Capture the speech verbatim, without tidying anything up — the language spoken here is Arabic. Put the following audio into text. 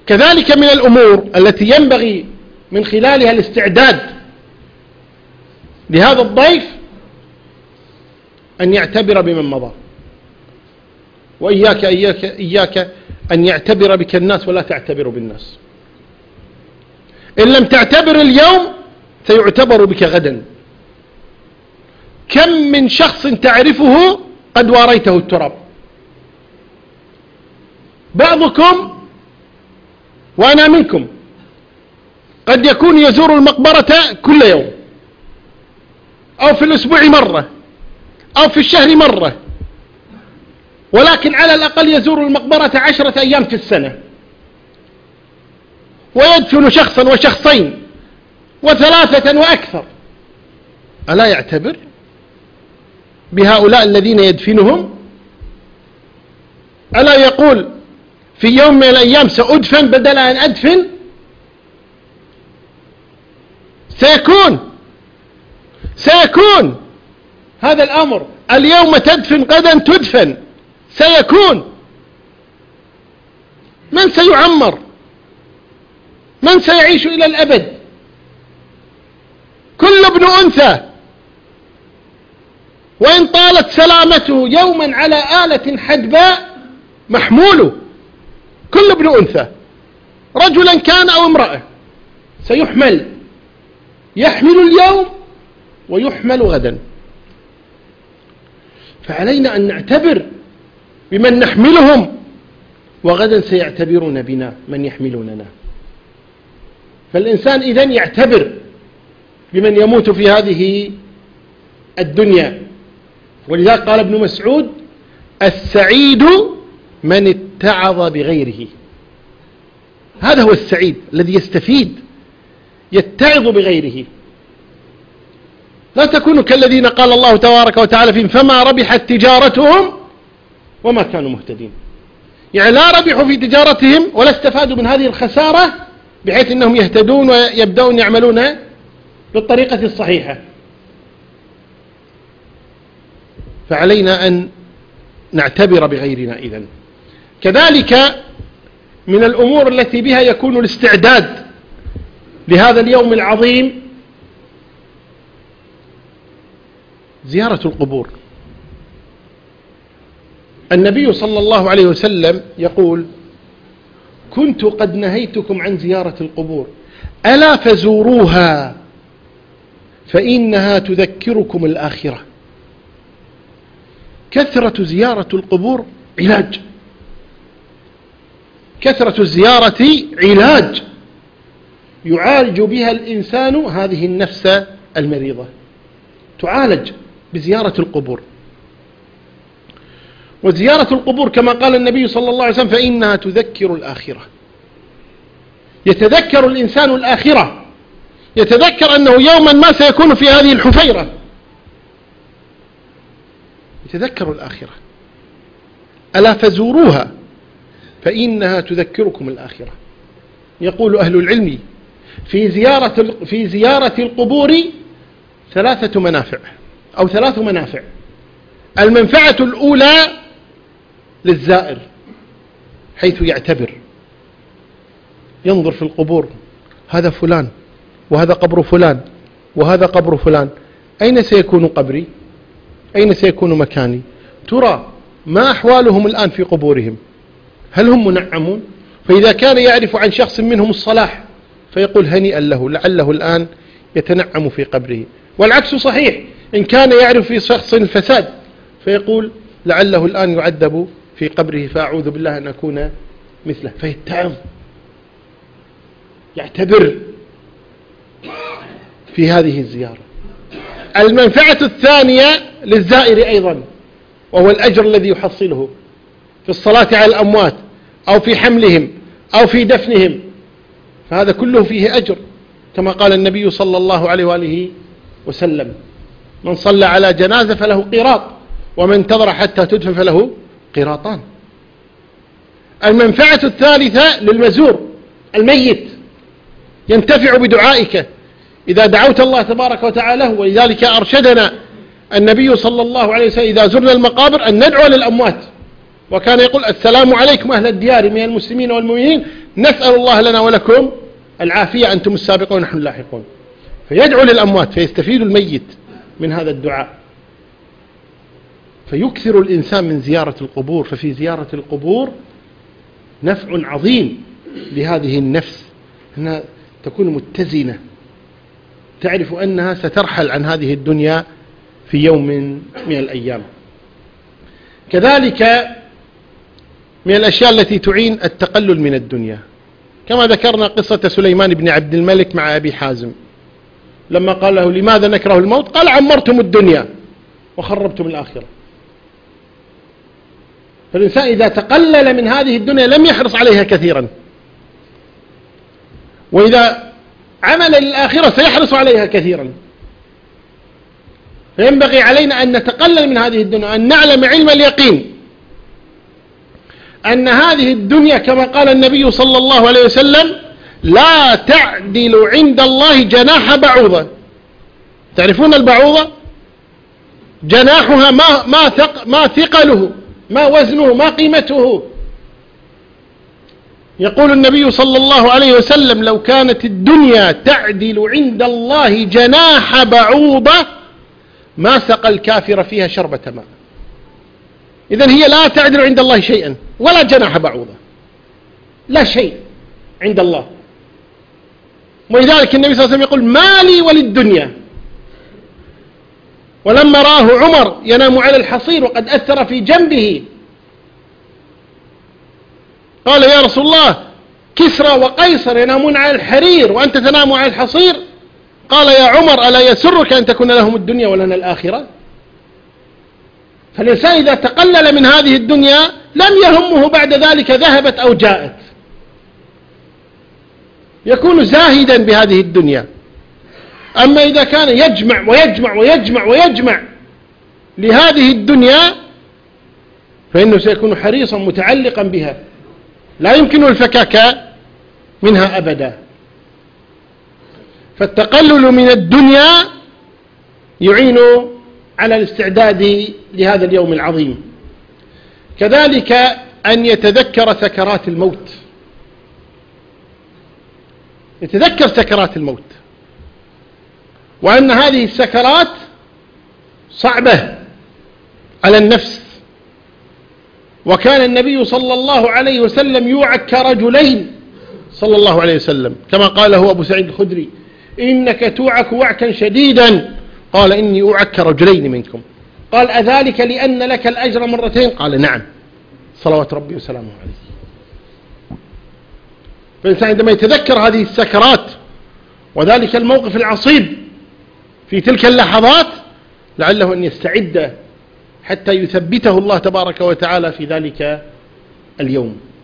كذلك من الأمور التي ينبغي من خلالها الاستعداد لهذا الضيف أن يعتبر بمن مضى، وإياك إياك إياك أن يعتبر بك الناس ولا تعتبر بالناس. إن لم تعتبر اليوم سيعتبر بك غدا. كم من شخص تعرفه قد واريته التراب. بعضكم وأنا منكم قد يكون يزور المقبرة كل يوم، أو في الأسبوع مرة، أو في الشهر مرة، ولكن على الأقل يزور المقبرة عشرة أيام في السنة، ويدفن شخصا وشخصين وثلاثة وأكثر. ألا يعتبر بهؤلاء الذين يدفنهم؟ ألا يقول في يوم من الأيام سأدفن بدل أن أدفن؟ سيكون سيكون هذا الأمر. اليوم تدفن غدا تدفن، سيكون. من سيعمر؟ من سيعيش إلى الأبد؟ كل ابن أنثى وإن طالت سلامته يوما على آلة حدباء محمول. كل ابن أنثى رجلا كان أو امرأة سيحمل، يحمل اليوم ويحمل غدا. فعلينا أن نعتبر بمن نحملهم، وغدا سيعتبرون بنا من يحملوننا. فالإنسان إذن يعتبر بمن يموت في هذه الدنيا. ولذلك قال ابن مسعود: السعيد من اتعظ بغيره. هذا هو السعيد الذي يستفيد، يتعظ بغيره. لا تكونوا كالذين قال الله تبارك وتعالى فيهم: فما ربحت تجارتهم وما كانوا مهتدين. يعني لا ربحوا في تجارتهم ولا استفادوا من هذه الخسارة بحيث أنهم يهتدون ويبدأون يعملون بالطريقة الصحيحة. فعلينا أن نعتبر بغيرنا. إذن كذلك من الأمور التي بها يكون الاستعداد لهذا اليوم العظيم زيارة القبور. النبي صلى الله عليه وسلم يقول: كنت قد نهيتكم عن زيارة القبور ألا فزوروها فإنها تذكركم الآخرة. كثرة زيارة القبور علاج، كثرة الزيارة علاج يعالج بها الإنسان هذه النفس المريضة، تعالج بزيارة القبور. وزيارة القبور كما قال النبي صلى الله عليه وسلم فإنها تذكر الآخرة. يتذكر الإنسان الآخرة، يتذكر أنه يوما ما سيكون في هذه الحفيرة، يتذكر الآخرة. ألا فزوروها فإنها تذكركم الآخرة. يقول أهل العلم في زيارة في زيارة القبور ثلاثة منافع أو ثلاث منافع. المنفعة الأولى للزائر حيث يعتبر، ينظر في القبور: هذا فلان، وهذا قبر فلان، وهذا قبر فلان، أين سيكون قبري؟ أين سيكون مكاني؟ ترى ما أحوالهم الآن في قبورهم؟ هل هم منعمون؟ فإذا كان يعرف عن شخص منهم الصلاح فيقول هنيئا له، لعله الآن يتنعم في قبره. والعكس صحيح، إن كان يعرف في شخص الفساد فيقول لعله الآن يعذب في قبره فأعوذ بالله أن أكون مثله. فيتعظ، يعتبر في هذه الزيارة. المنفعة الثانية للزائر أيضا، وهو الأجر الذي يحصله في الصلاة على الأموات أو في حملهم أو في دفنهم، فهذا كله فيه أجر كما قال النبي صلى الله عليه وآله وسلم: من صلى على جنازة فله قيراط، ومن انتظر حتى تدفن فله قيراطان. المنفعة الثالثة للمزور الميت، ينتفع بدعائك إذا دعوت الله تبارك وتعالى. ولذلك أرشدنا النبي صلى الله عليه وسلم إذا زرنا المقابر أن ندعو للأموات، وكان يقول السلام عليكم أهل الديار من المسلمين والمؤمنين نسأل الله لنا ولكم العافية أنتم السابقون نحن اللاحقون. فيدعو للأموات فيستفيد الميت من هذا الدعاء. فيكثر الإنسان من زيارة القبور، ففي زيارة القبور نفع عظيم لهذه النفس، أنها تكون متزنة، تعرف أنها سترحل عن هذه الدنيا في يوم من الأيام. كذلك من الأشياء التي تعين التقلل من الدنيا، كما ذكرنا قصة سليمان بن عبد الملك مع أبي حازم لما قال له لماذا نكره الموت؟ قال عمرتم الدنيا وخربتم الآخرة. فالإنسان إذا تقلل من هذه الدنيا لم يحرص عليها كثيرا، وإذا عمل للآخرة سيحرص عليها كثيرا. فينبغي علينا أن نتقلل من هذه الدنيا، أن نعلم علم اليقين أن هذه الدنيا كما قال النبي صلى الله عليه وسلم لا تعدل عند الله جناح بعوضة. تعرفون البعوضة؟ جناحها ما ما ثق ما ثقله، ما وزنه، ما قيمته. يقول النبي صلى الله عليه وسلم لو كانت الدنيا تعدل عند الله جناح بعوضة ما سقى الكافر فيها شربة ماء. إذن هي لا تعدل عند الله شيئا ولا جناح بعوضة، لا شيء عند الله. ولذلك النبي صلى الله عليه وسلم يقول ما لي وللدنيا. ولما رآه عمر ينام على الحصير وقد أثر في جنبه قال يا رسول الله كسرى وقيصر ينامون على الحرير وأنت تنام على الحصير؟ قال يا عمر ألا يسرك أن تكون لهم الدنيا ولنا الآخرة؟ فالإنسان إذا تقلل من هذه الدنيا لم يهمه بعد ذلك ذهبت أو جاءت، يكون زاهدا بهذه الدنيا. أما إذا كان يجمع ويجمع ويجمع ويجمع لهذه الدنيا فإنه سيكون حريصا متعلقا بها لا يمكن الفكاك منها أبدا. فالتقلل من الدنيا يعين على الاستعداد لهذا اليوم العظيم. كذلك أن يتذكر سكرات الموت، يتذكر سكرات الموت، وأن هذه السكرات صعبة على النفس. وكان النبي صلى الله عليه وسلم يوعك كرجلين صلى الله عليه وسلم كما قاله أبو سعيد الخدري إنك توعك وعكا شديدا، قال إني أوعك كرجلين منكم. قال أذلك لأن لك الأجر مرتين؟ قال نعم صلوات ربي وسلامه عليه. فالإنسان عندما يتذكر هذه السكرات وذلك الموقف العصيب في تلك اللحظات لعله أن يستعد حتى يثبته الله تبارك وتعالى في ذلك اليوم.